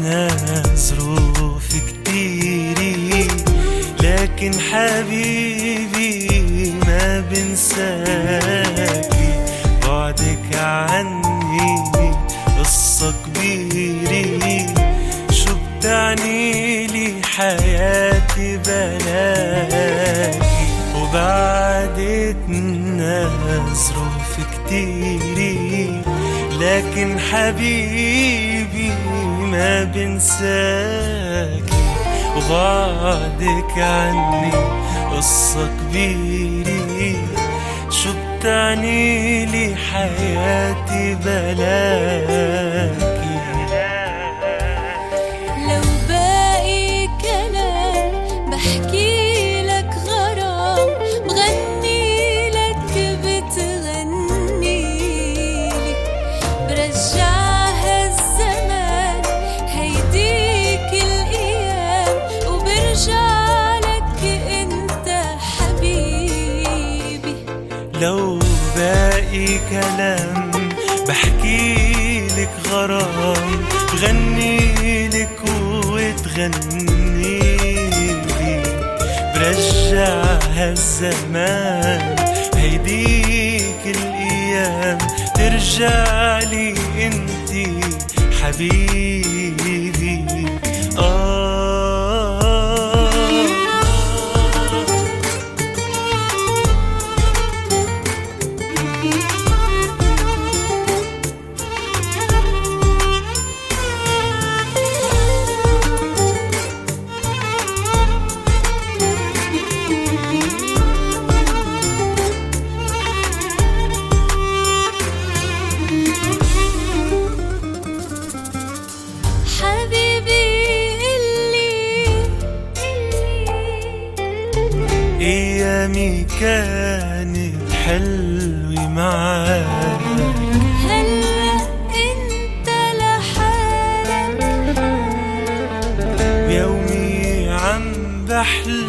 بعدتنا ظروف كتيرة، لكن حبيبي ما بنساكي. بعدك عني قصة كبيرة، شو بتعني لي حياتي بلاكي. وبعدتنا ظروف كتيرة، لكن حبيبي ما بنساكي. وبعدك عني قصة كبيرة، شو بتعني لي حياتي بلاكي. لو باقي كلام بحكي لك غرام، بغني لك بتغني لي، برجع هالزمان هيديك الأيام، وبرجع لك انت حبيبي. لو باقي كلام بحكي لك غرام، بغني لك وتغني لي، برجع هالزمان هيديك الأيام، ترجع لي انتي حبيبي. أيامي كانت حلوة معاك، هلا انت لحالك، ويومي عم بحلم